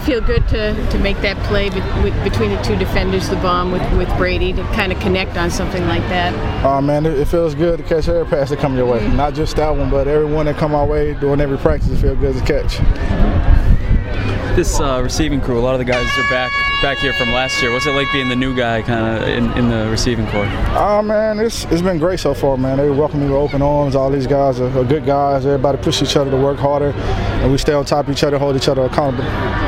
feel good to make that play between the two defenders, the bomb with Brady, to kind of connect on something like that? Oh man, it feels good to catch every pass that come your way. Not just that one, but every one that come our way during every practice, it feels good to catch. This receiving crew, a lot of the guys are back here from last year. What's it like being the new guy kind of in the receiving corps? Oh man, it's been great so far, man. They welcome me with open arms. All these guys are good guys. Everybody push each other to work harder, and we stay on top of each other, hold each other accountable.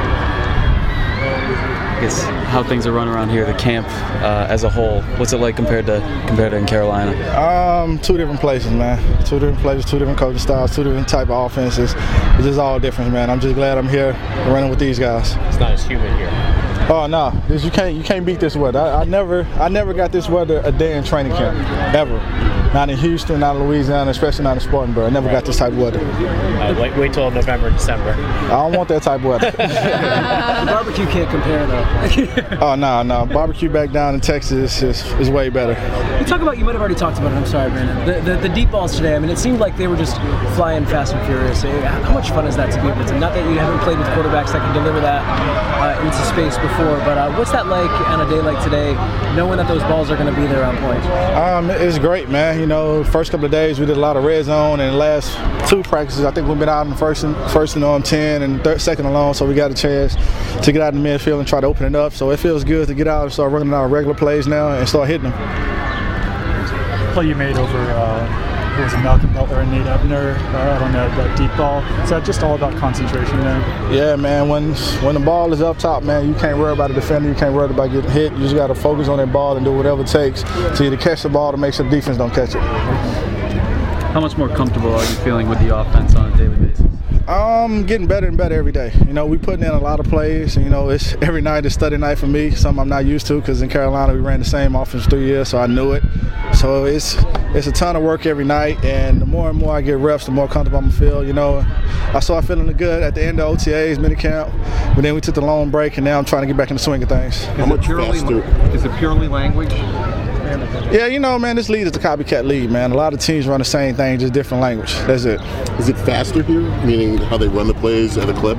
I guess how things are run around here, the camp as a whole. What's it like compared to in Carolina? Two different places, man. Two different places, two different coaching styles, two different type of offenses. It's just all different, man. I'm just glad I'm here running with these guys. It's not as humid here. Oh no, you can't beat this weather. I never got this weather a day in training camp, ever. Not in Houston, not in Louisiana, especially not in Spartanburg. I never got this type of weather. Wait till November, December. I don't want that type of weather. The barbecue can't compare though. Oh no, barbecue back down in Texas is way better. You might have already talked about it. I'm sorry, Brandon. The deep balls today. I mean, it seemed like they were just flying fast and furious. How much fun is that to be able to? Not that you haven't played with quarterbacks that can deliver that into space before, but what's that like on a day like today, knowing that those balls are going to be there on point? It's great, man. You know, first couple of days we did a lot of red zone, and the last two practices I think we've been out in the first and 10 and second and long, so we got a chance to get out in the midfield and try to open it up. So it feels good to get out and start running our regular plays now and start hitting them. Play you made over was it Malcolm Butler and Nate Ebner on that deep ball. Is that just all about concentration there? Yeah, man. When the ball is up top, man, you can't worry about the defender. You can't worry about getting hit. You just got to focus on that ball and do whatever it takes to either catch the ball to make sure the defense don't catch it. How much more comfortable are you feeling with the offense on a daily basis? Getting better and better every day. You know, we putting in a lot of plays. And, you know, it's every night is study night for me. Something I'm not used to because in Carolina we ran the same offense 3 years, so I knew it. So it's a ton of work every night, and the more and more I get reps, the more comfortable I'm gonna feel. You know, I started feeling good at the end of OTAs, minicamp, but then we took the long break, and now I'm trying to get back in the swing of things. Is it purely language? Yeah, you know, man, this league is the copycat league, man. A lot of teams run the same thing, just different language. That's it. Is it faster here, meaning how they run the plays at a clip?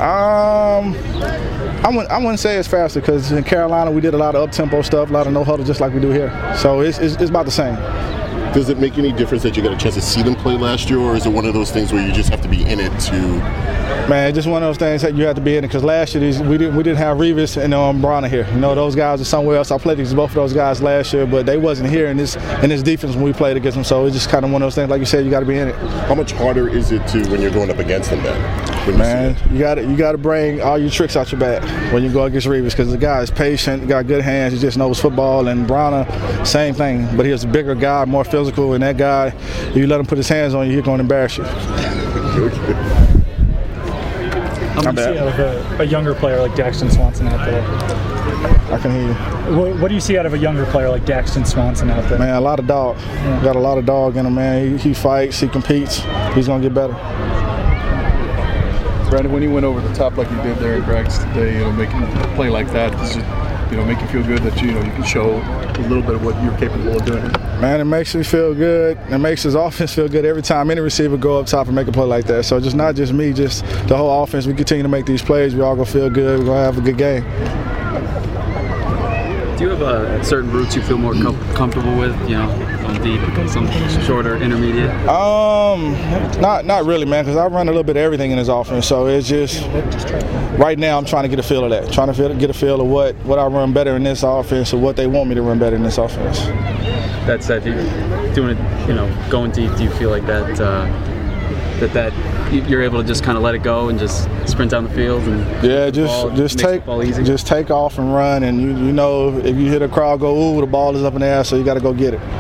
I wouldn't say it's faster because in Carolina we did a lot of up-tempo stuff, a lot of no-huddle just like we do here. So it's about the same. Does it make any difference that you got a chance to see them play last year, or is it one of those things where you just have to be in it to? Man, just one of those things that you have to be in it because last year we didn't have Revis and Brana here. You know, those guys are somewhere else. I played against both of those guys last year, but they wasn't here in this defense when we played against them. So it's just kind of one of those things, like you said, you got to be in it. How much harder is it when you're going up against them then? Man, you got to bring all your tricks out your bag when you go against Revis because the guy is patient, got good hands, he just knows football. And Brana, same thing, but he was a bigger guy, more physical, and that guy, if you let him put his hands on you, he's going to embarrass you. How do you see out of a younger player like Daxton Swanson out there? I can hear you. What do you see out of a younger player like Daxton Swanson out there? Man, a lot of dog. Yeah. Got a lot of dog in him, man. He fights, he competes. He's going to get better. Brandon, when you went over the top like you did there in Greg's today, you know, making a play like that, does it, you know, make you feel good that you can show a little bit of what you're capable of doing? Man, it makes me feel good. It makes his offense feel good every time any receiver go up top and make a play like that. So just not just me, just the whole offense. We continue to make these plays. We all gonna feel good. We're gonna have a good game. Do you have certain routes you feel more comfortable with? You know, some deep, some shorter, intermediate? Not really, man, because I run a little bit of everything in his offense. So it's just right now I'm trying to get a feel of that. Trying to get a feel of what I run better in this offense or what they want me to run better in this offense. That said, doing it, you know, going deep, do you feel like that you're able to just kind of let it go and just sprint down the field and just take off and run, and you know if you hit a crowd go, ooh, the ball is up in the air, so you got to go get it.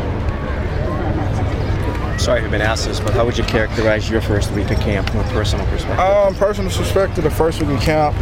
Sorry I've been asked this, but how would you characterize your first week of camp from a personal perspective? Personal perspective, the first week of camp,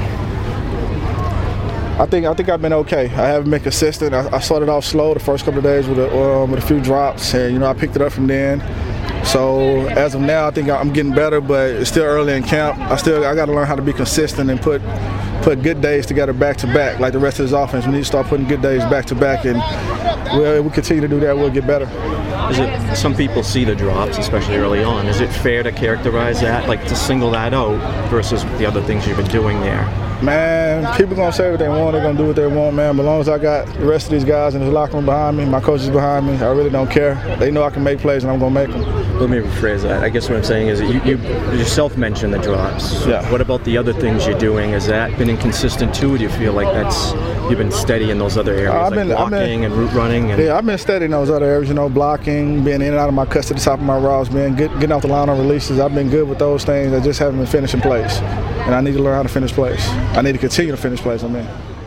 I think I've been okay. I haven't been consistent. I started off slow the first couple of days with a few drops, and you know I picked it up from then. So as of now, I think I'm getting better, but it's still early in camp. I got to learn how to be consistent and put put good days together back to back, like the rest of this offense. We need to start putting good days back to back, and we continue to do that, we'll get better. Is it, some people see the drops, especially early on. Is it fair to characterize that, like to single that out versus the other things you've been doing there? Man, people gonna say what they want. They're gonna do what they want, man. But as long as I got the rest of these guys in the locker room behind me, my coaches behind me, I really don't care. They know I can make plays, and I'm gonna make them. Let me rephrase that. I guess what I'm saying is that you yourself mentioned the drops. Yeah. What about the other things you're doing? Has that been inconsistent too? Do you feel like you've been steady in those other areas, like blocking and route running? And yeah, I've been steady in those other areas. You know, blocking, being in and out of my cuts to the top of my routes, getting off the line on releases. I've been good with those things. I just haven't been finishing plays, and I need to learn how to finish plays. I need to continue to finish plays.